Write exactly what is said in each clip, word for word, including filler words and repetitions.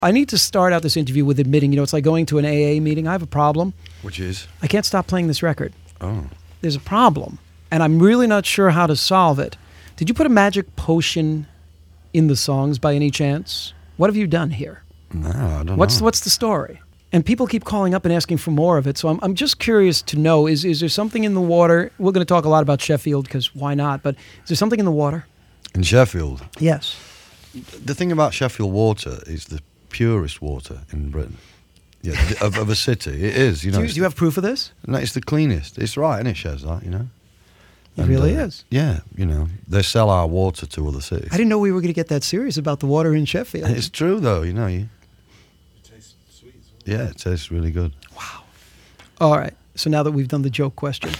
I need to start out this interview with admitting, you know, it's like going to an A A meeting. I have a problem. Which is? I can't stop playing this record. Oh. There's a problem, and I'm really not sure how to solve it. Did you put a magic potion in the songs by any chance? What have you done here? No, I don't what's, know. What's the story? And people keep calling up and asking for more of it, so I'm, I'm just curious to know, is, is there something in the water? We're going to talk a lot about Sheffield, because why not? But is there something in the water? In Sheffield? Yes. The thing about Sheffield water is the purest water in Britain. Yeah, of, of a city. It is, you know. Do you, do you have proof of this? No, it's the cleanest. It's right, isn't it, Shez, that, you know? It And, really uh, is. Yeah, you know, they sell our water to other cities. I didn't know we were going to get that serious about the water in Sheffield. It's true, though, you know. You, It tastes sweet as well. yeah, it tastes really good. Wow. All right. So now that we've done the joke question,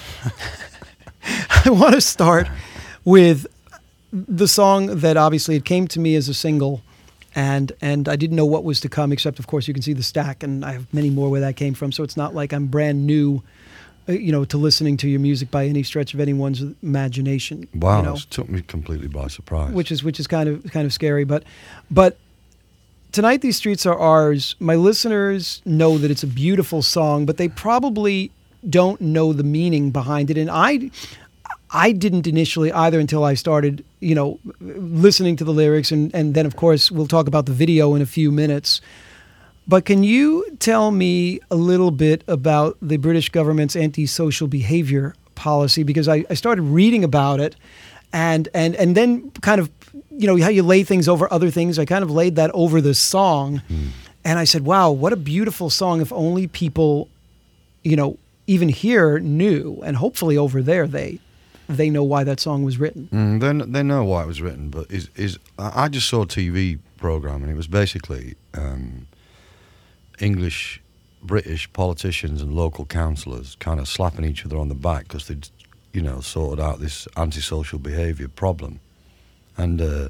I want to start with the song that obviously it came to me as a single, and and I didn't know what was to come, except, of course, you can see the stack, and I have many more where that came from. So it's not like I'm brand new, uh, you know, to listening to your music by any stretch of anyone's imagination. Wow, you know, it took me completely by surprise. which is which is kind of kind of scary. But but Tonight These Streets Are Ours, my listeners know that it's a beautiful song, but they probably don't know the meaning behind it. And I I didn't initially either until I started, you know, listening to the lyrics. And, and then, of course, we'll talk about the video in a few minutes. But can you tell me a little bit about the British government's antisocial behavior policy? Because I, I started reading about it, and, and, and then kind of, you know, how you lay things over other things. I kind of laid that over the song. Mm. And I said, wow, what a beautiful song. If only people, you know, even here knew, and hopefully over there they they know why that song was written. Mm, they, they know why it was written, but is is I just saw a T V program, and it was basically um, English, British politicians and local councillors kind of slapping each other on the back because they'd, you know, sorted out this antisocial behaviour problem. And uh,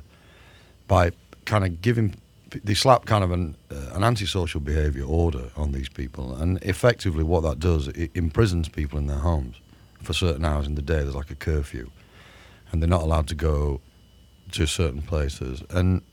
by kind of giving, they slap kind of an, uh, an antisocial behaviour order on these people, and effectively what that does, it imprisons people in their homes for certain hours in the day. There's like a curfew, and they're not allowed to go to certain places. And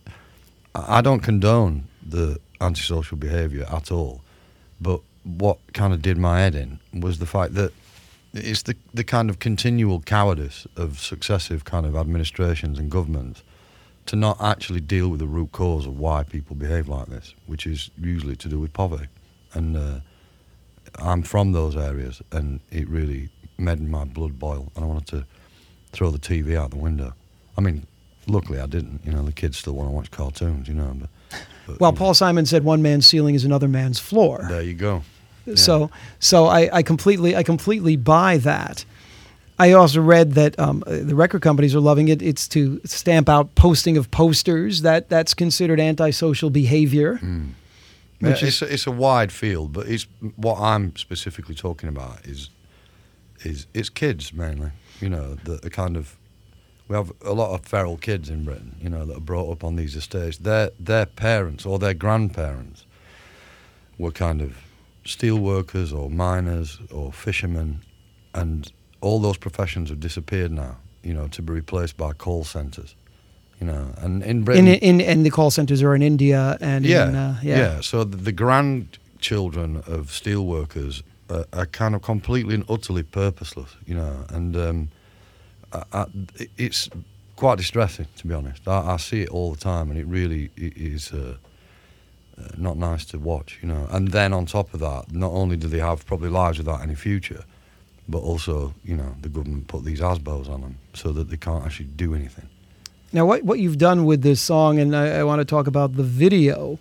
I don't condone the antisocial behaviour at all, but what kind of did my head in was the fact that it's the the kind of continual cowardice of successive kind of administrations and governments to not actually deal with the root cause of why people behave like this, which is usually to do with poverty. And uh, I'm from those areas, and it really made my blood boil, and I wanted to throw the T V out the window. I mean, luckily I didn't. You know, the kids still want to watch cartoons, you know. But, but Well, you know, Paul Simon said one man's ceiling is another man's floor. there you go. Yeah. So, so I, I completely, I completely buy that. I also read that um, the record companies are loving it. It's to stamp out posting of posters. That that's considered antisocial behavior. Mm. Yeah, Which it's a, it's a wide field, but it's what I'm specifically talking about is is it's kids mainly. You know, the, the kind of we have a lot of feral kids in Britain. You know, that are brought up on these estates. Their their parents or their grandparents were kind of steel workers or miners or fishermen, and all those professions have disappeared now, you know, to be replaced by call centres, you know. And in Britain, In, in and the call centers are in India and yeah, in, uh, yeah, yeah. So the, the grandchildren of steel workers are, are kind of completely and utterly purposeless, you know. And um, I, I, it's quite distressing, to be honest. I, I see it all the time, and it really it is. Uh, Uh, not nice to watch, you know. And then on top of that, not only do they have probably lives without any future, but also, you know, the government put these A S B Os on them so that they can't actually do anything. Now, what what you've done with this song, and I, I want to talk about the video,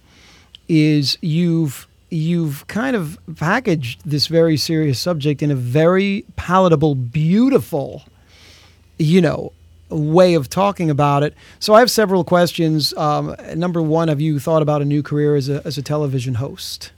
is you've you've kind of packaged this very serious subject in a very palatable, beautiful, you know, way of talking about it. So I have several questions. Um, number one, have you thought about a new career as a as a television host?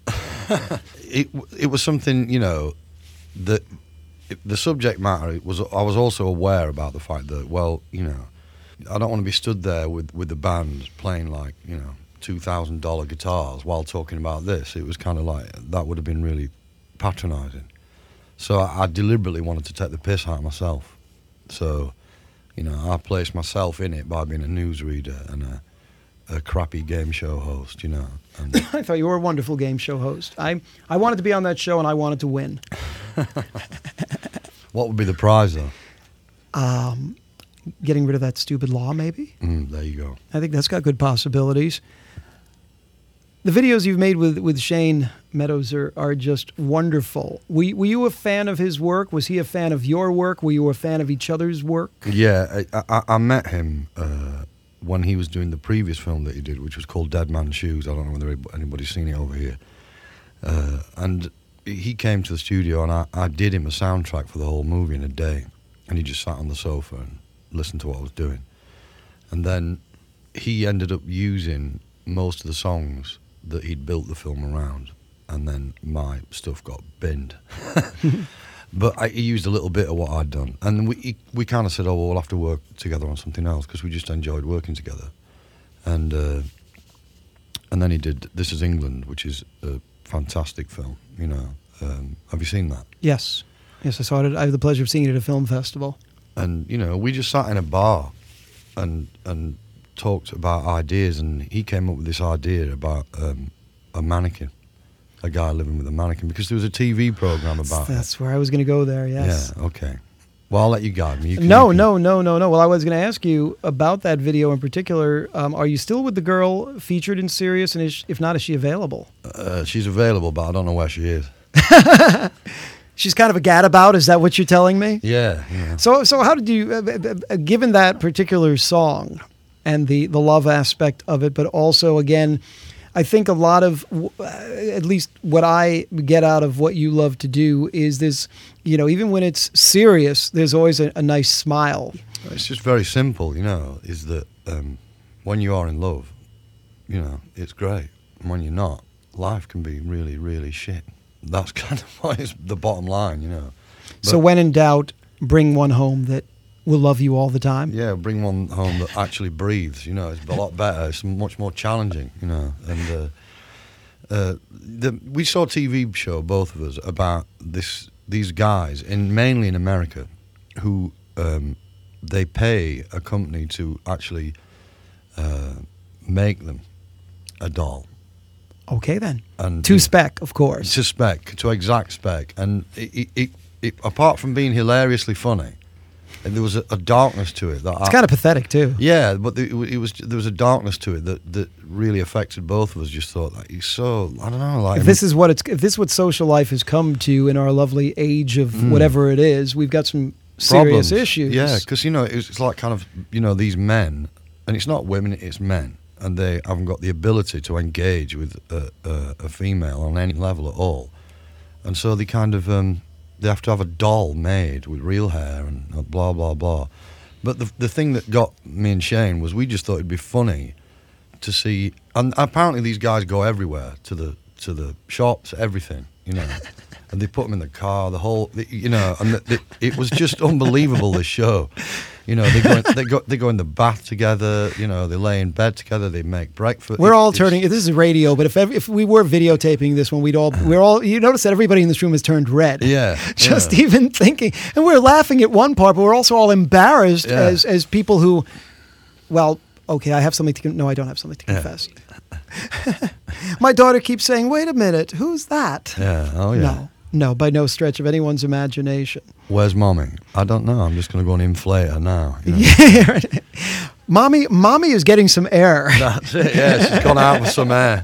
it it was something, you know, that the subject matter. It was I was also aware about the fact that, well, you know, I don't want to be stood there with with the band playing like, you know, two thousand dollar guitars while talking about this. It was kind of like that would have been really patronising. So I, I deliberately wanted to take the piss out of myself. So, you know, I placed myself in it by being a newsreader and a a crappy game show host, you know. And I thought you were a wonderful game show host. I I wanted to be on that show and I wanted to win. what would be the prize, though? Um, getting rid of that stupid law, maybe? Mm, there you go. I think that's got good possibilities. The videos you've made with, with Shane Meadows are, are just wonderful. Were, were you a fan of his work? Was he a fan of your work? Were you a fan of each other's work? Yeah, I, I, I met him uh, when he was doing the previous film that he did, which was called Dead Man's Shoes. I don't know whether anybody's seen it over here. Uh, and he came to the studio, and I, I did him a soundtrack for the whole movie in a day. And he just sat on the sofa and listened to what I was doing. And then he ended up using most of the songs that he'd built the film around, and then my stuff got binned. But I, he used a little bit of what I'd done, and we he, we kind of said, "Oh, well, we'll have to work together on something else," because we just enjoyed working together. And uh, and then he did This Is England, which is a fantastic film. You know, um, have you seen that? Yes, yes, I saw it. I have the pleasure of seeing it at a film festival. And you know, we just sat in a bar, and and. talked about ideas, and he came up with this idea about um, a mannequin, a guy living with a mannequin, because there was a T V program That's, about that's it. where I was going to go there, yes. Yeah, okay. Well, I'll let you guide me. You can, No, you can- no, no, no, no. Well, I was going to ask you about that video in particular. Um, are you still with the girl featured in Sirius? And is, if not, is she available? Uh, she's available, but I don't know where she is. She's kind of a gadabout. Is that what you're telling me? Yeah, yeah. So, so how did you, uh, uh, given that particular song and the, the love aspect of it, but also, again, I think a lot of, uh, at least what I get out of what you love to do is this, you know, even when it's serious, there's always a, a nice smile. It's just very simple, you know, is that um, when you are in love, you know, it's great. And when you're not, life can be really, really shit. That's kind of what is the bottom line, you know. So when in doubt, bring one home that will love you all the time. Yeah, bring one home that actually breathes. You know, it's a lot better. It's much more challenging. You know, and uh, uh, the, we saw a T V show, both of us, about this these guys in mainly in America, who um, they pay a company to actually uh, make them a doll. Okay, then. And To spec, of course. to spec, to exact spec, and it, it, it, it, apart from being hilariously funny, there was a, a darkness to it that It's I, kind of pathetic, too. yeah, but the, it was there was a darkness to it that, that really affected both of us. Just thought like he's so I don't know like If this is what it's, if this is what social life has come to in our lovely age of Mm. whatever it is, we've got some serious problems. issues. Yeah, because you know it's, it's like kind of you know these men, and it's not women, it's men, and they haven't got the ability to engage with a, a, a female on any level at all, and so they kind of um, they have to have a doll made with real hair and blah blah blah. But the the thing that got me and Shane was we just thought it'd be funny to see, and apparently these guys go everywhere to the to the shops, everything, you know. And they put them in the car, the whole, you know, and the, the, it was just unbelievable, this show. You know, they go, in, they go, they go in the bath together. You know, they lay in bed together. They make breakfast. We're It- all it's- turning. This is radio, but if ev- if we were videotaping this one, we'd all we're all. You notice that everybody in this room has turned red. Yeah, Just yeah. even thinking, and we're laughing at one part, but we're also all embarrassed Yeah. as as people who, well, okay, I have something to. Con- no, I don't have something to Yeah. confess. My daughter keeps saying, "Wait a minute, who's that?" Yeah. Oh yeah. No, no, by no stretch of anyone's imagination. Where's mommy? I don't know. I'm just going to go and inflate her now. You know? Yeah. Mommy, mommy is getting some air. That's it. Yeah, she's gone out with some air.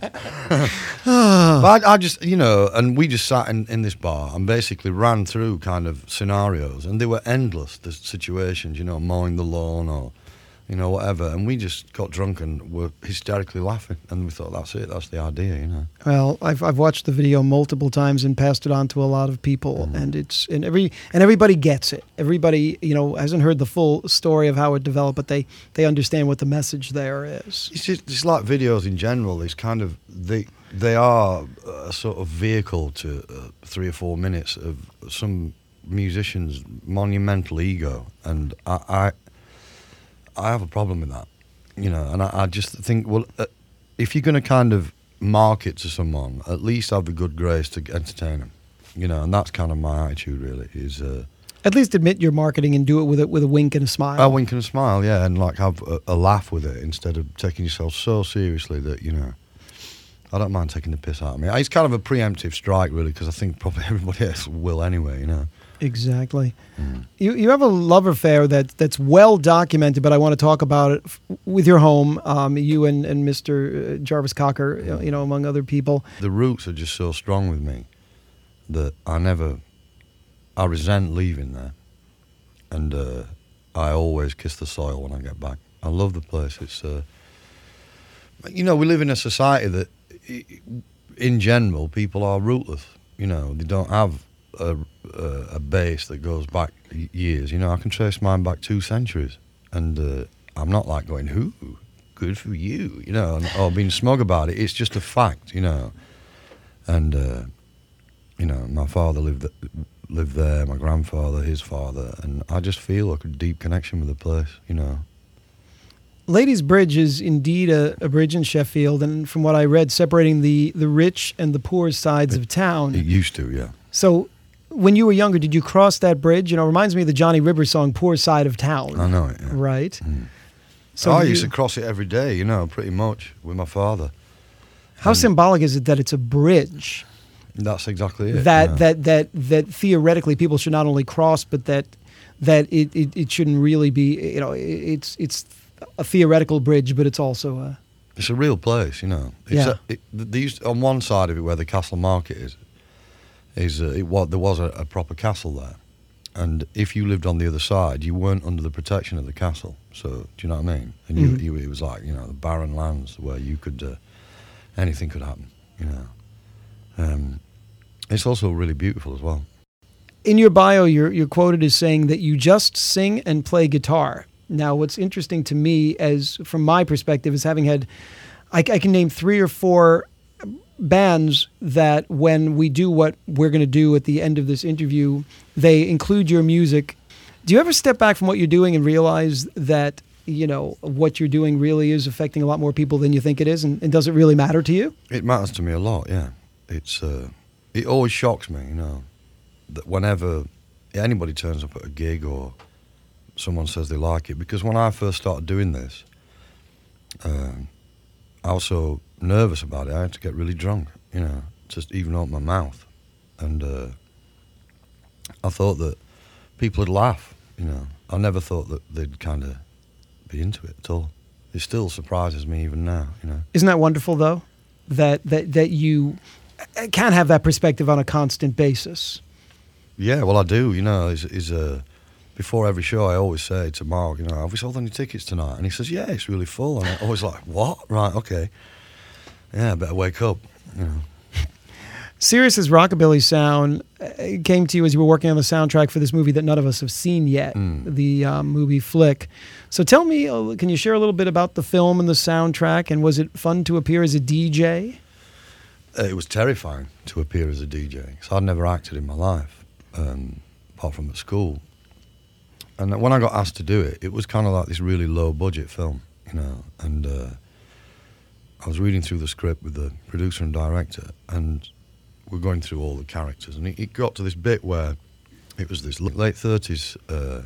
But I, I just, you know, and we just sat in, in this bar and basically ran through kind of scenarios, and they were endless. The situations, you know, mowing the lawn or, you know, whatever. And we just got drunk and were hysterically laughing, and we thought that's it. That's the idea, you know. Well, I've I've watched the video multiple times and passed it on to a lot of people, Mm. and it's and every and everybody gets it. Everybody, you know, hasn't heard the full story of how it developed, but they they understand what the message there is. It's just it's like videos in general. It's kind of they they are a sort of vehicle to uh, three or four minutes of some musician's monumental ego, and I I, I have a problem with that, you know. And I, I just think, well, uh, if you're going to kind of market to someone, at least have the good grace to entertain them, you know. And that's kind of my attitude, really. Is uh, At least admit you're marketing and do it with a, with a wink and a smile. A wink and a smile, yeah, and like have a, a laugh with it instead of taking yourself so seriously that, you know, I don't mind taking the piss out of me. It's kind of a preemptive strike, really, because I think probably everybody else will anyway, you know. Exactly. Mm. You you have a love affair that that's well documented, but I want to talk about it f- with your home, um, you and, and Mister Jarvis Cocker, Mm. you know, among other people. The roots are just so strong with me that I never, I resent leaving there, and uh, I always kiss the soil when I get back. I love the place. It's, uh, you know, we live in a society that, in general, people are rootless. You know, they don't have a, a, a base that goes back years. You know, I can trace mine back two centuries, and uh, I'm not like going, "Who, good for you," you know, and, or being smug about it. It's just a fact, you know. And uh, you know, my father lived th- lived there, my grandfather, his father, and I just feel like a deep connection with the place, you know. Ladies Bridge is indeed a, a bridge in Sheffield, and from what I read, separating the, the rich and the poor sides of town. It used to, yeah. So, when you were younger, did you cross that bridge? You know, it reminds me of the Johnny Rivers song, Poor Side of Town. I know it, yeah. Right? Mm. So I did used you- to cross it every day, you know, pretty much, with my father. How And symbolic is it that it's a bridge that's exactly it. that, yeah. that that that theoretically people should not only cross, but that that it, it, it shouldn't really be, you know, it- it's it's a theoretical bridge, but it's also a... It's a real place, you know. It's Yeah. a, it, they used, on one side of it, where the Castle Market is, is uh, it was, there was a, a proper castle there, and if you lived on the other side, you weren't under the protection of the castle. So, do you know what I mean? And you, Mhm. you, it was like, you know, the barren lands where you could, uh, anything could happen, you know. Um, it's also really beautiful as well. In your bio, you're, you're quoted as saying that you just sing and play guitar. Now, what's interesting to me, as from my perspective, is having had, I, I can name three or four bands that when we do what we're going to do at the end of this interview, they include your music. Do you ever step back from what you're doing and realize that, you know, what you're doing really is affecting a lot more people than you think it is? And, and does it really matter to you? It matters to me a lot, yeah. It's uh, it always shocks me, you know, that whenever anybody turns up at a gig or someone says they like it, because when I first started doing this, um, I was so nervous about it, I had to get really drunk, you know, just even open my mouth. And uh, I thought that people would laugh, you know. I never thought that they'd kind of be into it at all. It still surprises me even now, you know. Isn't that wonderful, though, that that that you can have that perspective on a constant basis? Yeah, well, I do, you know, is is uh, before every show I always say to Mark, you know, have we sold any tickets tonight? And he says, yeah, it's really full. And I always like, what? Right, okay. Yeah, I better wake up, you know. Sirius's rockabilly sound uh, came to you as you were working on the soundtrack for this movie that none of us have seen yet, Mm. the um, movie Flick. So tell me, uh, can you share a little bit about the film and the soundtrack, and was it fun to appear as a D J? Uh, it was terrifying to appear as a D J, because I'd never acted in my life, um, apart from at school. And when I got asked to do it, it was kind of like this really low-budget film, you know, and uh, I was reading through the script with the producer and director, and we're going through all the characters, and it, it got to this bit where it was this late thirties uh,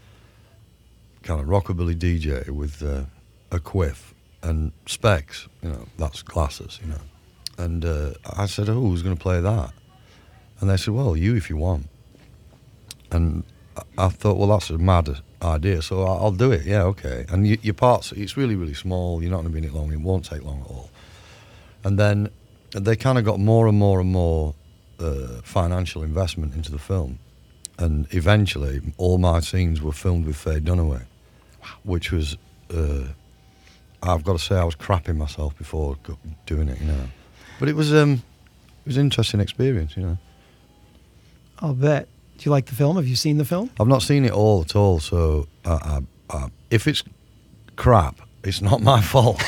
kind of rockabilly D J with uh, a quiff and specs, you know, that's glasses, you know. And uh, I said, oh, who's going to play that? And they said, well, you if you want. And I, I thought, well, that's a mad idea, so I'll, I'll do it, yeah, okay. And you, your parts, it's really, really small, you're not going to be in it long, it won't take long at all. And then they kind of got more and more and more uh, financial investment into the film. And eventually, all my scenes were filmed with Faye Dunaway, which was, uh, I've got to say, I was crapping myself before go- doing it, you know. But it was, um, it was an interesting experience, you know. I'll bet. Do you like the film? Have you seen the film? I've not seen it all at all, so I, I, I, if it's crap, it's not my fault.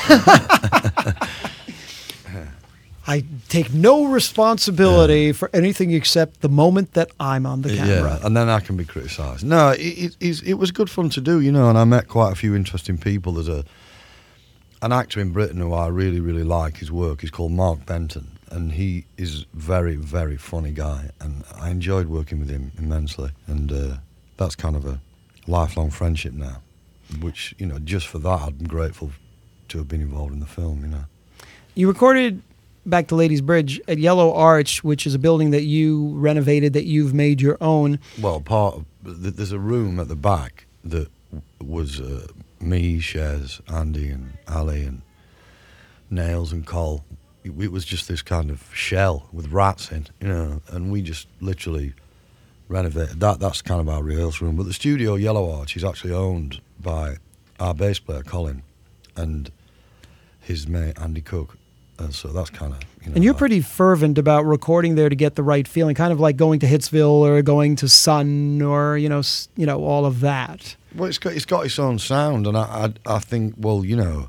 I take no responsibility for anything except the moment that I'm on the camera. Yeah, and then I can be criticised. No, it, it, it's- it was good fun to do, you know, and I met quite a few interesting people. There's a an actor in Britain who I really, really like his work. He's called Mark Benton, and he is a very, very funny guy, and I enjoyed working with him immensely. And uh, that's kind of a lifelong friendship now, which, you know, just for that, I'm grateful to have been involved in the film, you know. You recorded Back to Ladies Bridge at Yellow Arch, which is a building that you renovated, that you've made your own. Well, part of, there's a room at the back that was uh, me, Shez, Andy and Ali and Nails and Cole. It was just this kind of shell with rats in, you know, and we just literally renovated that. That's kind of our rehearsal room. But the studio, Yellow Arch, is actually owned by our bass player, Colin, and his mate, Andy Cook. Uh, so that's kind of, you know. And you're like, pretty fervent about recording there to get the right feeling, kind of like going to Hitsville or going to Sun or, you know, s- you know, all of that. Well, it's got, it's got its own sound, and I, I, I think, well, you know,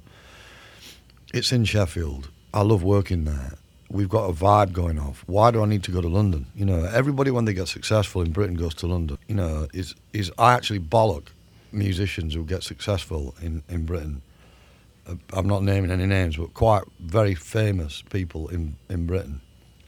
it's in Sheffield. I love working there. We've got a vibe going off. Why do I need to go to London? You know, everybody when they get successful in Britain goes to London. You know, is is I actually bollock musicians who get successful in, in Britain. Uh, I'm not naming any names, but quite very famous people in, in Britain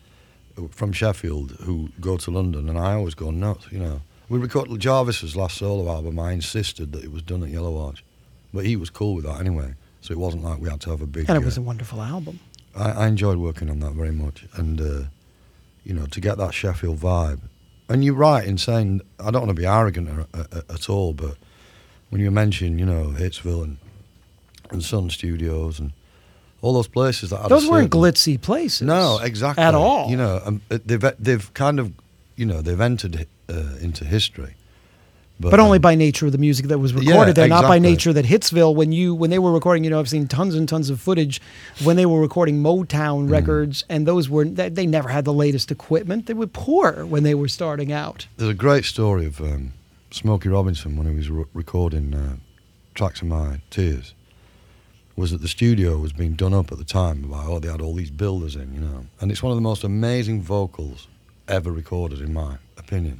from Sheffield who go to London, and I always go nuts, you know. We recorded Jarvis's last solo album. I insisted that it was done at Yellow Arch, but he was cool with that anyway, so it wasn't like we had to have a big... And it was uh, a wonderful album. I, I enjoyed working on that very much, and uh, you know, to get that Sheffield vibe. And you're right in saying, I don't want to be arrogant or, uh, at all, but when you mention, you know, Hitsville and and Sun Studios and all those places that had Those a weren't certain- glitzy places. No, exactly. At all. You know, um, they've they've kind of, you know, they've entered uh, into history. But only um, by nature of the music that was Yeah, recorded there, not by exactly. nature that Hitsville, when you when they were recording, you know, I've seen tons and tons of footage when they were recording Motown Mm. records, and those were, they, they never had the latest equipment. They were poor when they were starting out. There's a great story of um, Smokey Robinson when he was re- recording uh, Tracks of My Tears. Was that the studio was being done up at the time by, oh, they had all these builders in, you know. And it's one of the most amazing vocals ever recorded, in my opinion.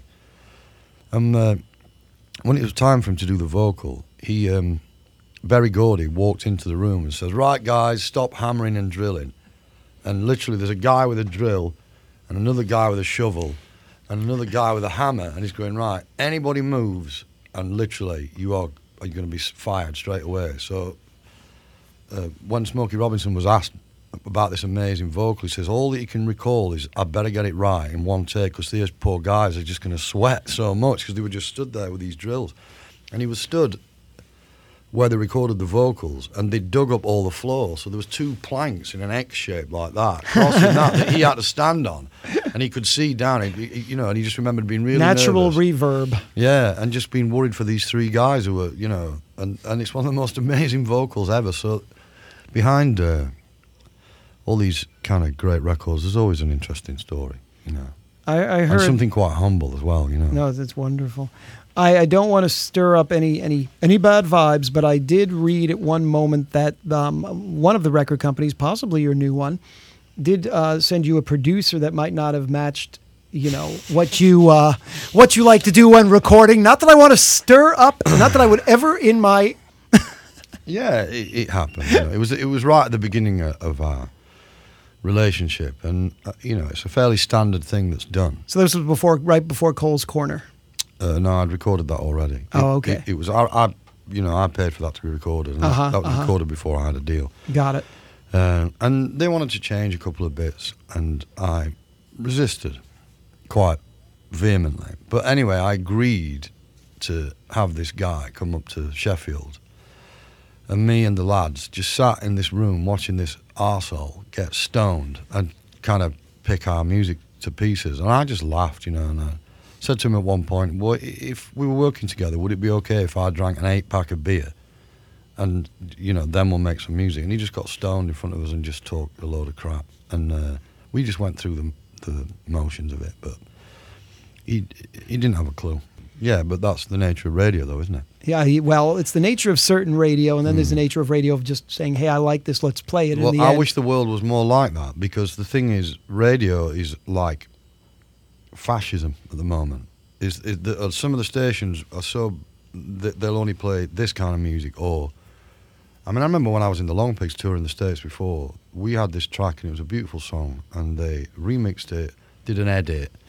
And uh, when it was time for him to do the vocal, he, um, Berry Gordy walked into the room and says, right, guys, stop hammering and drilling. And literally there's a guy with a drill and another guy with a shovel and another guy with a hammer, and he's going, right, anybody moves, and literally you are, are going to be fired straight away. So uh, when Smokey Robinson was asked about this amazing vocal, he says, all that you can recall is, I better get it right in one take, because these poor guys are just going to sweat so much, because they were just stood there with these drills. And he was stood where they recorded the vocals, and they dug up all the floor, so there was two planks in an X shape like that, crossing that, that he had to stand on, and he could see down it, you know, and he just remembered being really Natural nervous. reverb. Yeah, and just being worried for these three guys who were, you know, and, and it's one of the most amazing vocals ever. So behind uh, all these kind of great records, there's always an interesting story, you know. I, I And heard... something quite humble as well, you know. No, that's wonderful. I, I don't want to stir up any, any, any bad vibes, but I did read at one moment that um, one of the record companies, possibly your new one, did uh, send you a producer that might not have matched, you know, what you uh, what you like to do when recording. Not that I want to stir up, not that I would ever in my... Yeah, it, it happened. You know. It was it was right at the beginning of, of our relationship, and uh, you know, it's a fairly standard thing that's done. So this was before, right before Cole's Corner. Uh, no, I'd recorded that already. Oh, It- okay. It, it was I, I, you know, I paid for that to be recorded, and that- Uh-huh, that was uh-huh. recorded before I had a deal. Got it. Uh, and they wanted to change a couple of bits, and I resisted quite vehemently. But anyway, I agreed to have this guy come up to Sheffield, and me and the lads just sat in this room watching this arsehole get stoned and kind of pick our music to pieces. And I just laughed, you know, and I said to him at one point, well, if we were working together, would it be okay if I drank an eight-pack of beer? And, you know, then we'll make some music. And he just got stoned in front of us and just talked a load of crap. And uh, we just went through the, the motions of it, but he he didn't have a clue. Yeah, but that's the nature of radio, though, isn't it? Yeah, he, well, it's the nature of certain radio, and then there's the nature of radio of just saying, hey, I like this, let's play it. Well, in the I end. wish the world was more like that, because the thing is, radio is like fascism at the moment. Is, is the, uh, some of the stations are so that they'll only play this kind of music, or I mean, I remember when I was in the Long Pigs tour in the States before, we had this track and it was a beautiful song, and they remixed it, did an edit,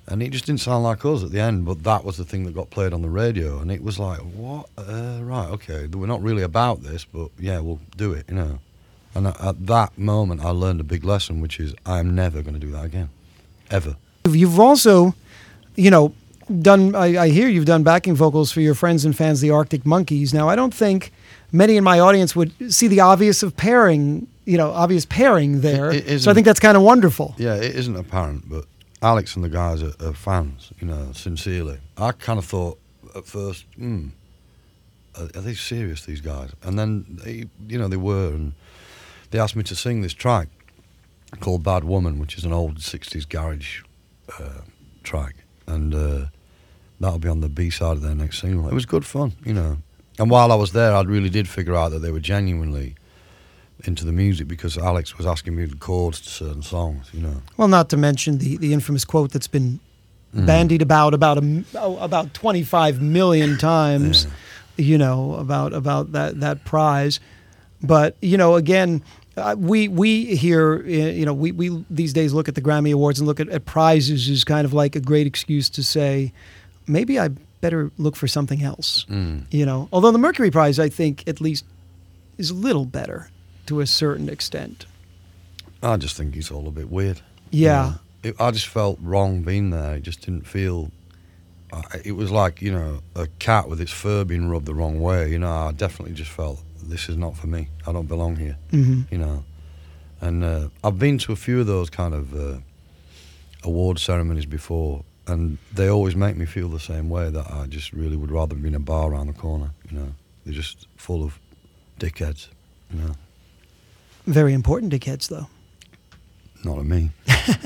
And it just didn't sound like us at the end, but that was the thing that got played on the radio, and it was like, what? Uh, right, okay, we're not really about this, but yeah, we'll do it, you know. And at, at that moment, I learned a big lesson, which is I am never going to do that again, ever. You've also, you know, done, I, I hear you've done backing vocals for your friends and fans, the Arctic Monkeys. Now, I don't think many in my audience would see the obvious of pairing, you know, obvious pairing there. It, it so I think that's kind of wonderful. Yeah, it isn't apparent, but Alex and the guys are, are fans, you know, sincerely. I kind of thought at first, hmm, are, are they serious, these guys? And then, they, you know, they were, and they asked me to sing this track called Bad Woman, which is an old sixties garage uh, track, and uh, that'll be on the B-side of their next single. It was good fun, you know. And while I was there, I really did figure out that they were genuinely into the music, because Alex was asking me the chords to certain songs, you know. Well, not to mention the, the infamous quote that's been Mm. bandied about about a, oh, about twenty-five million times, Yeah. you know, about about that that prize. But you know, again, uh, we we here, uh, you know, we we these days look at the Grammy Awards and look at, at prizes as kind of like a great excuse to say, maybe I better look for something else. Mm. You know, although the Mercury Prize, I think, at least, is a little better to a certain extent. I just think it's all a bit weird. Yeah. You know? it, I just felt wrong being there. It just didn't feel... Uh, it was like, you know, a cat with its fur being rubbed the wrong way. You know, I definitely just felt, this is not for me. I don't belong here, Mm-hmm. you know. And uh, I've been to a few of those kind of uh, award ceremonies before, and they always make me feel the same way, that I just really would rather be in a bar around the corner, you know. They're just full of dickheads, you know. Very important dickheads, though. Not at me.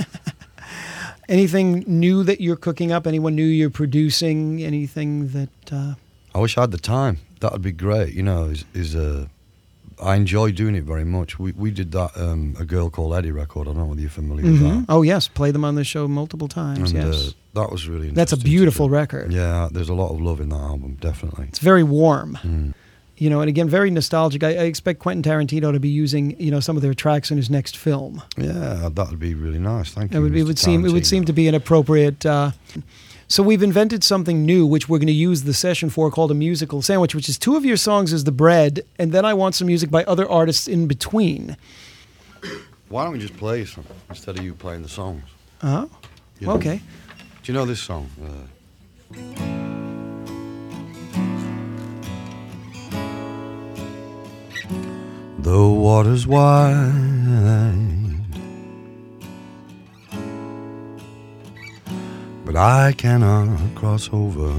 Anything new that you're cooking up? Anyone new you're producing? Anything that... Uh... I wish I had the time. That would be great, you know. Is is uh, I enjoy doing it very much. We we did that um, A Girl Called Eddie record. I don't know whether you're familiar with Mhm. that. Oh, yes. Play them on the show multiple times, And, yes. uh, that was really interesting. That's a to beautiful do. record. Yeah, there's a lot of love in that album, definitely. It's very warm. Mm. You know, and again, very nostalgic. I, I expect Quentin Tarantino to be using, you know, some of their tracks in his next film. Yeah, that would be really nice. Thank It you. would, it Mister would seem it would Tarantino. seem to be an appropriate. Uh, so we've invented something new, which we're going to use the session for, called a musical sandwich, which is two of your songs as the bread, and then I want some music by other artists in between. Why don't we just play some instead of you playing the songs? Uh huh. You know? Okay. Do you know this song? Uh, The water's wide, but I cannot cross over.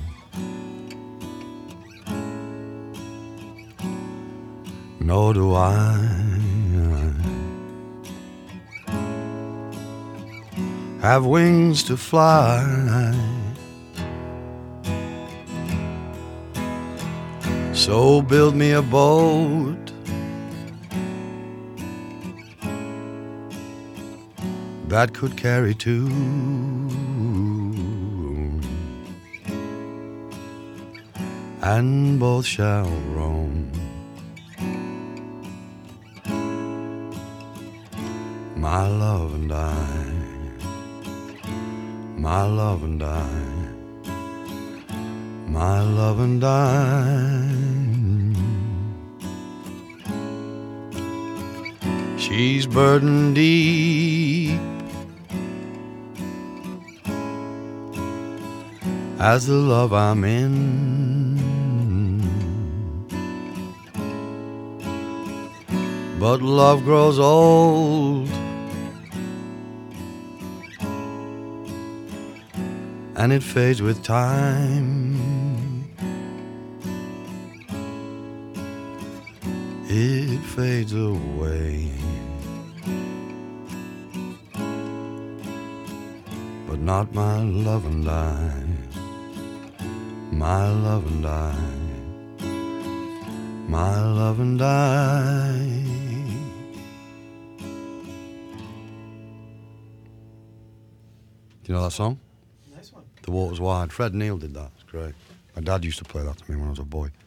Nor do I have wings to fly. So build me a boat that could carry two, and both shall roam. My love and I, my love and I, my love and I. She's burdened deep as the love I'm in, but love grows old and it fades with time. It fades away, but not my love and I, my love and I, my love and I. Do you know that song? Nice one. The Water's Wide. Fred Neil did that. It's great. My dad used to play that to me when I was a boy.